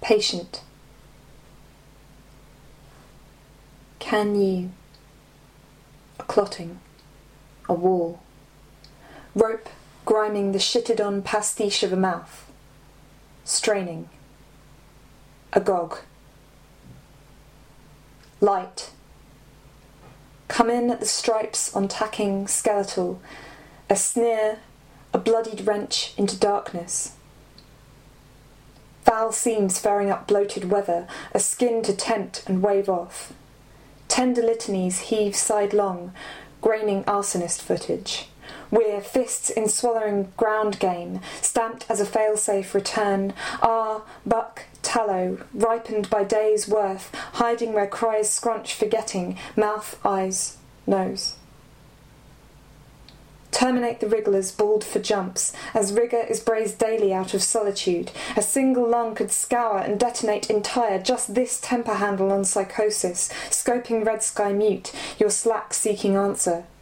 patient. Can you? A clotting, a wall, rope griming the shitted-on pastiche of a mouth, straining, agog. Light. Come in at the stripes on tacking skeletal, a sneer, a bloodied wrench into darkness. Foul seams faring up bloated weather, a skin to tempt and wave off. Tender litanies heave sidelong, graining arsonist footage. We're fists in swallowing ground game, stamped as a fail-safe return. Buck, tallow, ripened by days' worth, hiding where cries scrunch forgetting, mouth, eyes, nose. Terminate the wrigglers bawled for jumps, as rigour is brazed daily out of solitude. A single lung could scour and detonate entire just this temper handle on psychosis, scoping red sky mute, your slack seeking answer,